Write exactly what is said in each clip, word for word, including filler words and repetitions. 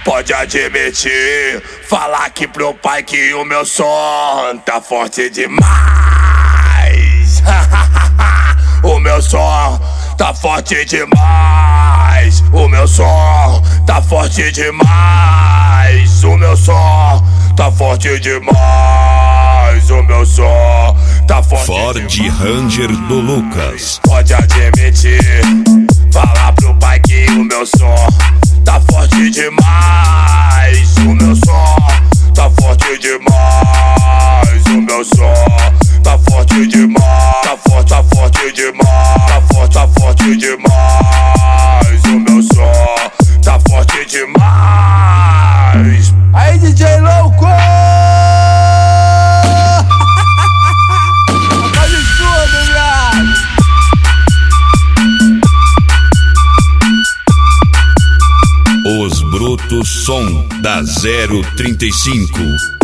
pode admitir. Falar aqui pro pai que o meu som tá forte demais. O meu som tá forte demais. O meu som tá forte demais. O meu som tá forte demais. O meu som tá forte Ford demais. Ranger do Lucas. Pode admitir. Falar pro pai que o meu som tá forte demais. O meu som tá forte demais. O meu som tá forte demais. Tá forte, tá forte demais. Tá forte, tá forte demais. O meu som tá forte demais. Aí, D J louco! Faz tudo, viado! Os Brutos Som da zero trinta e cinco.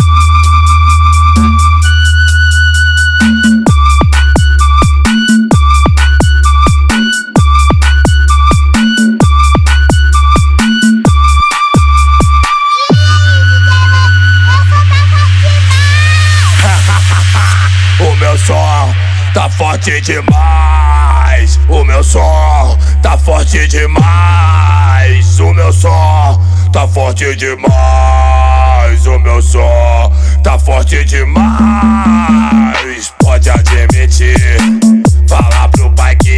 O meu som tá forte demais. O meu som tá forte demais. O meu som tá forte demais. O meu som tá forte demais. Pode admitir. Falar pro pai que